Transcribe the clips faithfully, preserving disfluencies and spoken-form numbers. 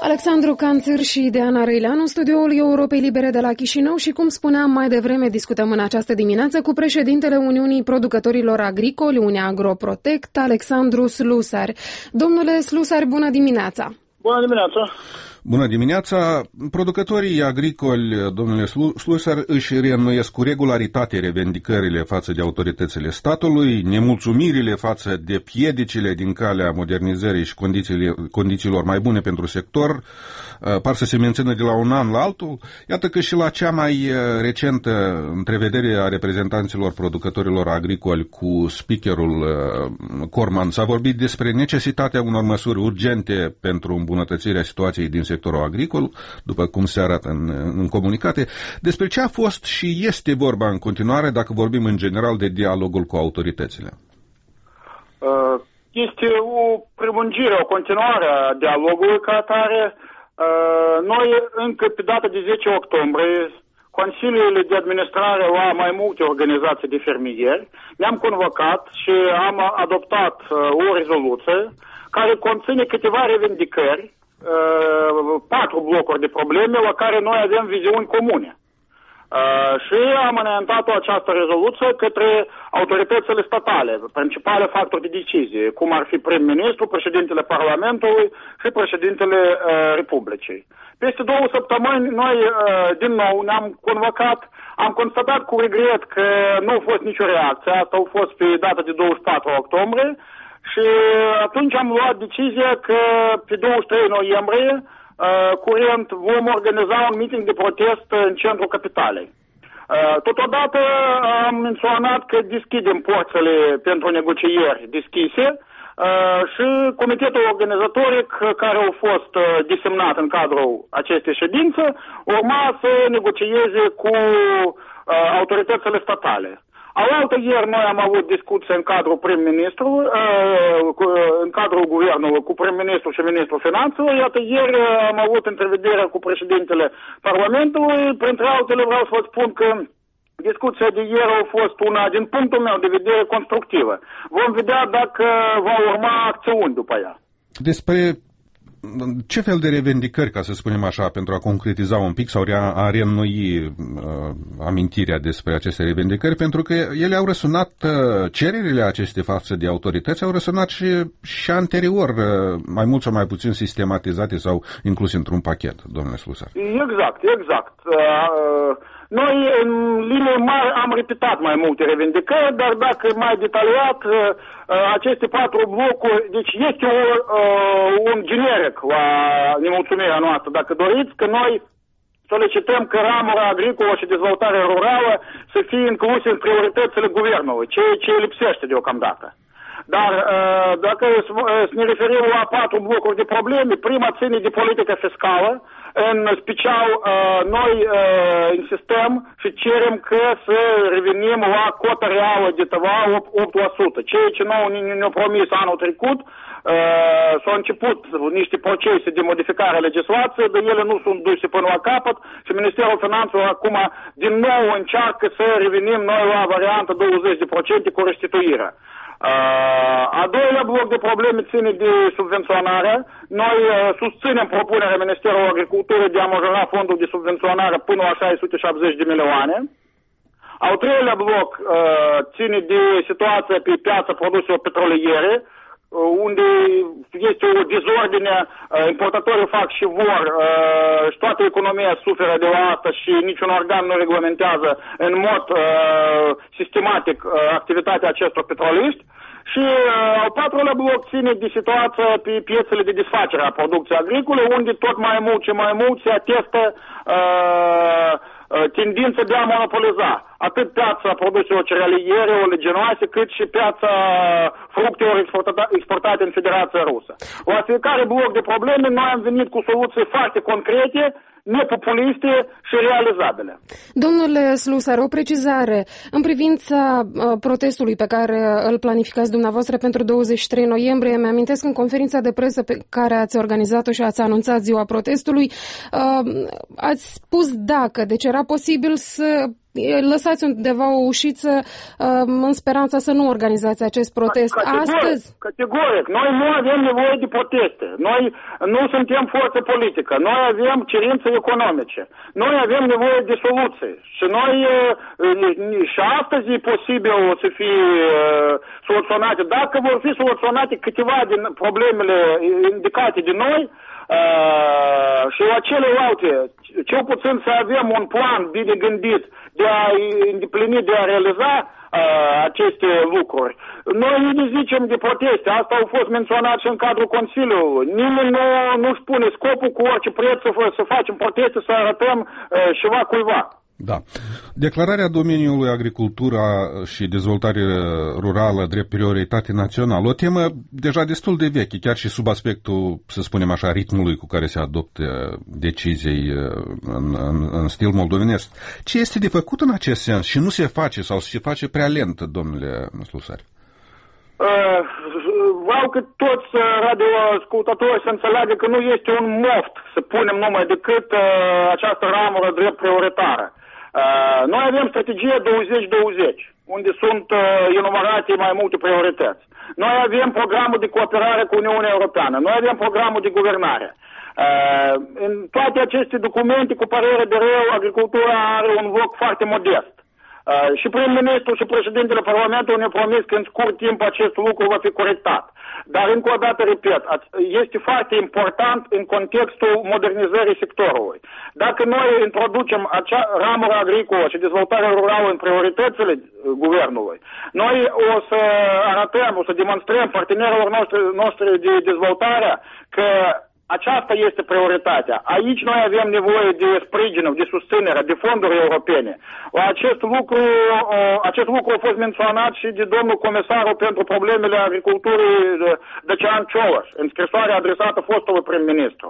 Alexandru Canțir și Deana Răileanu în studioul Europei Libere de la Chișinău și, cum spuneam mai devreme, discutăm în această dimineață cu președintele Uniunii Producătorilor Agricoli, Unia Agroprotect, Alexandru Slusar. Domnule Slusar, bună dimineața! Bună dimineața! Bună dimineața! Producătorii agricoli, domnule Slusar, își reînnoiesc cu regularitate revendicările față de autoritățile statului, nemulțumirile față de piedicile din calea modernizării și condițiilor mai bune pentru sector par să se mențină de la un an la altul. Iată că și la cea mai recentă întrevedere a reprezentanților producătorilor agricoli cu speakerul Corman s-a vorbit despre necesitatea unor măsuri urgente pentru îmbunătățirea situației din sectorul agricol, după cum se arată în, în comunicate. Despre ce a fost și este vorba în continuare, dacă vorbim în general de dialogul cu autoritățile? Este o prelungire, o continuare a dialogului ca atare. Noi, încă pe data de zece octombrie, consiliile de administrare la mai multe organizații de fermieri, ne-am convocat și am adoptat o rezoluție care conține câteva revendicări, patru blocuri de probleme la care noi avem viziuni comune. Uh, și am înaintat această rezoluție către autoritățile statale, principale factori de decizie, cum ar fi prim-ministru, președintele Parlamentului și președintele uh, Republicii. Peste două săptămâni noi uh, din nou ne-am convocat, am constatat cu regret că nu a fost nicio reacție, asta a fost pe data de douăzeci și patru octombrie și atunci am luat decizia că pe douăzeci și trei noiembrie Uh, curent vom organiza un meeting de protest în centrul capitalei. Uh, totodată am menționat că deschidem porțile pentru negocieri deschise uh, și comitetul organizatoric care a fost uh, desemnat în cadrul acestei ședințe urma să negocieze cu uh, autoritățile statale. Alaltă ieri noi am avut discuții în cadrul prim-ministrului, în cadrul guvernului cu prim-ministrul și ministrul finanțelor. Iată, ieri am avut întrevederea cu președintele Parlamentului. Printre altele vreau să vă spun că discuția de ieri a fost una, din punctul meu de vedere, constructivă. Vom vedea dacă va urma acțiuni după ea. Despre ce fel de revendicări, ca să spunem așa, pentru a concretiza un pic sau a reînnoi uh, amintirea despre aceste revendicări, pentru că ele au răsunat, uh, cererile aceste față de autorități au răsunat și, și anterior, uh, mai mult sau mai puțin sistematizate sau inclus într-un pachet, domnule Slusar. Exact, exact. Uh, Noi, în linie mari, am repetat mai multe revendicări, dar dacă mai detaliat, aceste patru blocuri, deci este o, un generic la nemulțumirea noastră, dacă doriți, că noi solicităm că ramura agricolă și dezvoltarea rurală să fie incluse în prioritățile guvernului, ceea ce lipsește deocamdată. Dar dacă să ne referim la patru blocuri de probleme, prima ține de politică fiscală, în special noi insistăm și cerem că să revenim la cota reală de T V A opt la sută, ceea ce nouă ne-a promis anul trecut. S-au început niște procese de modificare a legislației, dar ele nu sunt duse până la capăt și Ministerul Finanțelor acum din nou încearcă să revenim noi la varianta douăzeci la sută cu restituirea. Uh, a doilea bloc de probleme ține de subvenționare. Noi uh, susținem propunerea Ministerului Agriculturii de a majora fondul de subvenționare până la șase sute șaptezeci de milioane. Al treilea bloc uh, ține de situația pe piața produselor petroliere, uh, unde este o dezordine, uh, importatorii fac și vor uh, și toată economia suferă de la asta și niciun organ nu reglementează în mod uh, sistematic uh, activitatea acestor petroliști. Și uh, al patrulea bloc ține de situația pe piețele de desfacere a producției agricole, unde tot mai mult și mai mult se atestă uh, tendința de a monopoliza atât piața produselor cerealiere, oliginoase, cât și piața fructelor exportate în Federația Rusă. La fiecare bloc de probleme noi am venit cu soluții foarte concrete, nepopuliste și realizabile. Domnule Slusar, o precizare în privința uh, protestului pe care îl planificați dumneavoastră pentru douăzeci și trei noiembrie. Mi-amintesc în conferința de presă pe care ați organizat-o și ați anunțat ziua protestului, uh, ați spus dacă, deci era posibil să lăsați undeva o ușiță în speranța să nu organizați acest protest categoric, astăzi? Categoric. Noi nu avem nevoie de proteste. Noi nu suntem forță politică. Noi avem cerințe economice. Noi avem nevoie de soluții. Și noi și astăzi e posibil să fie soluționate. Dacă vor fi soluționate câteva din problemele indicate de noi, Uh, și la celelalte, cel puțin să avem un plan bine gândit de a îndeplini, de a realiza uh, aceste lucruri. Noi nu zicem de proteste, asta a fost menționat și în cadrul Consiliului. Nimeni nu, nu spune scopul cu orice preț să, să facem proteste, să arătăm uh, ceva cuiva. Da. Declararea domeniului agricultura și dezvoltare rurală drept prioritate națională, o temă deja destul de veche, chiar și sub aspectul, să spunem așa, ritmului cu care se adoptă decizii în, în, în stil moldovenesc. Ce este de făcut în acest sens și nu se face sau se face prea lent, domnule Slusar? Uh, vreau că toți radioascultătorii să înțeleagă că nu este un moft să punem numai decât uh, această ramură drept prioritară. Uh, noi avem strategia douăzeci douăzeci, unde sunt uh, enumerate mai multe priorități. Noi avem programul de cooperare cu Uniunea Europeană. Noi avem programul de guvernare. Uh, în toate aceste documente, cu părere de rău, agricultura are un loc foarte modest. Uh, și prim-ministrul și președintele Parlamentului ne-au promis că în scurt timp acest lucru va fi corectat. Dar, încă o dată, repet, este foarte important în contextul modernizării sectorului. Dacă noi introducem acea ramură agricolă și dezvoltarea rurală în prioritățile guvernului, noi o să arătăm, o să demonstrăm partenerilor noștri, noștri de dezvoltare că aceasta este prioritatea. Aici noi avem nevoie de sprijin, de susținere, de fonduri europene. Acest lucru, acest lucru a fost menționat și de domnul comisarul pentru problemele agriculturii Dacian Cioloș, în scrisoarea adresată fostului prim-ministru.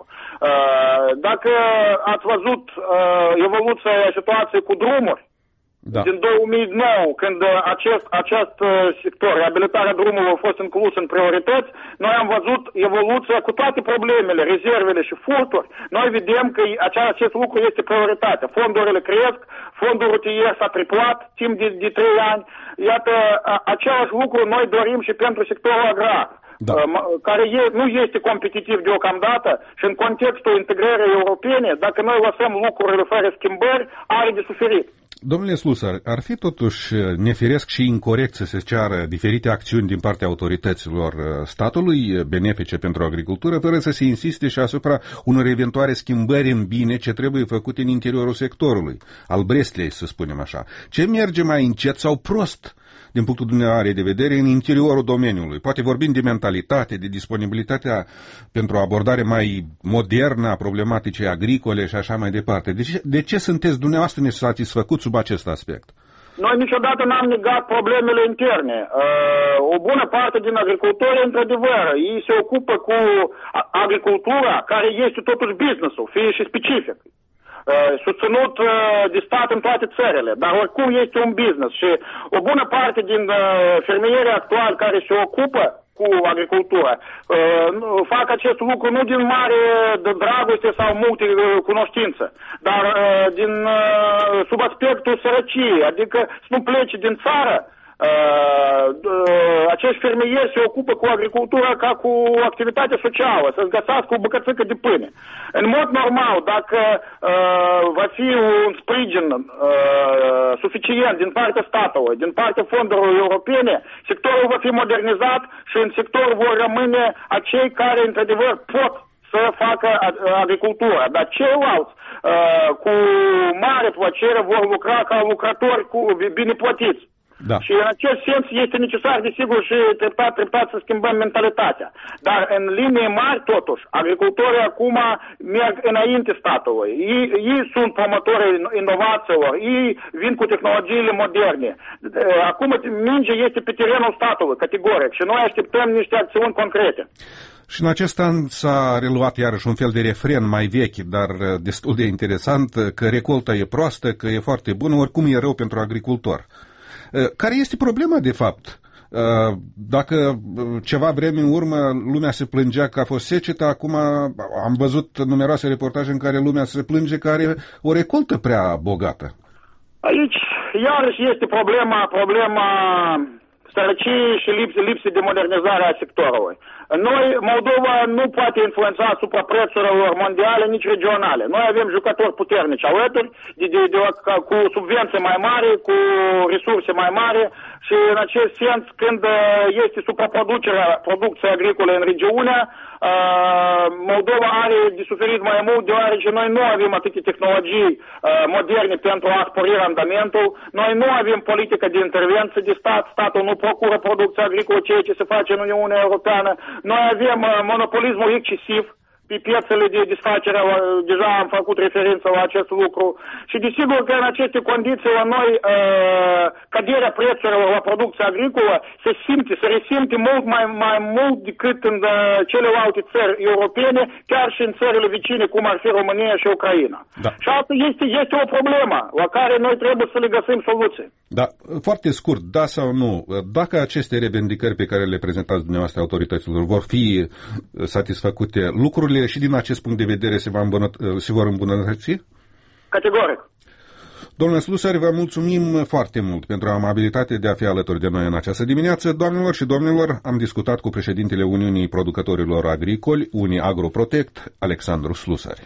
Dacă ați văzut evoluția situației cu drumuri, da. Din două mii nouă, când acest, acest sector, reabilitarea drumului, a fost inclus în priorități, noi am văzut evoluția cu toate problemele, rezervele și furturi. Noi vedem că acest lucru este prioritatea. Fondurile cresc, fondul rutier s-a triplat timp de, de trei ani. Iată, același lucru noi dorim și pentru sectorul agrar. Da. Care e, nu este competitiv deocamdată și în contextul integrării europene, dacă noi lăsăm lucrurile fără schimbări, are de suferit. Domnule Slusar, ar fi totuși nefiresc și incorect să se ceară diferite acțiuni din partea autorităților statului benefice pentru agricultură, fără să se insiste și asupra unor eventuale schimbări în bine ce trebuie făcute în interiorul sectorului, al Breslei, să spunem așa. Ce merge mai încet sau prost din punctul dumneavoastră de vedere, în interiorul domeniului? Poate vorbim de mentalitate, de disponibilitatea pentru o abordare mai modernă a problematicii agricole și așa mai departe. De ce, de ce sunteți dumneavoastră nesatisfăcuți sub acest aspect? Noi niciodată n-am negat problemele interne. O bună parte din agricultori, într-adevăr, ei se ocupă cu agricultura, care este totuși business-ul, fie și specific. Susținut de stat în toate țările, dar oricum este un business și o bună parte din fermierii actuali care se ocupă cu agricultura fac acest lucru nu din mare de dragoste sau multe cunoștință, dar din sub aspectul sărăciei, adică să nu plece din țară. Uh, uh, acești fermieri se ocupă cu agricultura ca cu activitate socială, să-ți găsească o bucățică de pâine. În mod normal, dacă uh, va fi un sprijin uh, suficient din partea statului, din partea fondurilor europene, sectorul va fi modernizat și în sector vor rămâne acei care, într-adevăr, pot să facă agricultura, dar ceilalți uh, cu mare plăcere vor lucra ca lucrători cu bine plătiți. Da. Și în acest sens este necesar, desigur, și treptat, treptat să schimbăm mentalitatea. Dar în linie mari, totuși, agricultorii acum merg înainte statului. Ei, ei sunt promotorii inovațiilor, ei vin cu tehnologiile moderne. Acum minge este pe terenul statului, categoric, și noi așteptăm niște acțiuni concrete. Și în acest an s-a reluat iarăși un fel de refren mai vechi, dar destul de interesant, că recolta e proastă, că e foarte bună, oricum e rău pentru agricultor. Care este problema, de fapt? Dacă ceva vreme în urmă lumea se plângea că a fost secetă, acum am văzut numeroase reportaje în care lumea se plânge că are o recoltă prea bogată. Aici, iarăși, este problema, problema sărăciei și lipsă, lipsă de modernizare a sectorului. Noi, Moldova nu poate influența asupra prețurilor mondiale, nici regionale. Noi avem jucători puternici alături, de, de, de, cu subvenții mai mari, cu resurse mai mari și în acest sens, când este supraproducerea producției agricole în regiune, Moldova are de suferit mai mult, deoarece noi nu avem atâtea tehnologii moderne pentru a spori randamentul, noi nu avem politică de intervenție de stat, statul nu procură producția agricolă, ceea ce se face în Uniunea Europeană, noi avem monopolismul excesiv pe piețele de desfacere, deja am făcut referință la acest lucru și desigur că în aceste condiții la noi căderea prețurilor la producția agricolă se simte, se resimte mult mai, mai mult decât în celelalte țări europene, chiar și în țările vecine, cum ar fi România și Ucraina. Da. Și asta este, este o problemă la care noi trebuie să le găsim soluții. Da, foarte scurt, da sau nu, dacă aceste revendicări pe care le prezentați dumneavoastră autorităților vor fi satisfăcute, lucrurile și din acest punct de vedere se, va îmbunăt- se vor îmbunătăți? Categoric. Domnule Slusar, vă mulțumim foarte mult pentru amabilitate de a fi alături de noi în această dimineață. Doamnelor și domnilor, am discutat cu președintele Uniunii Producătorilor Agricoli, Uni Agro Protect, Alexandru Slusar.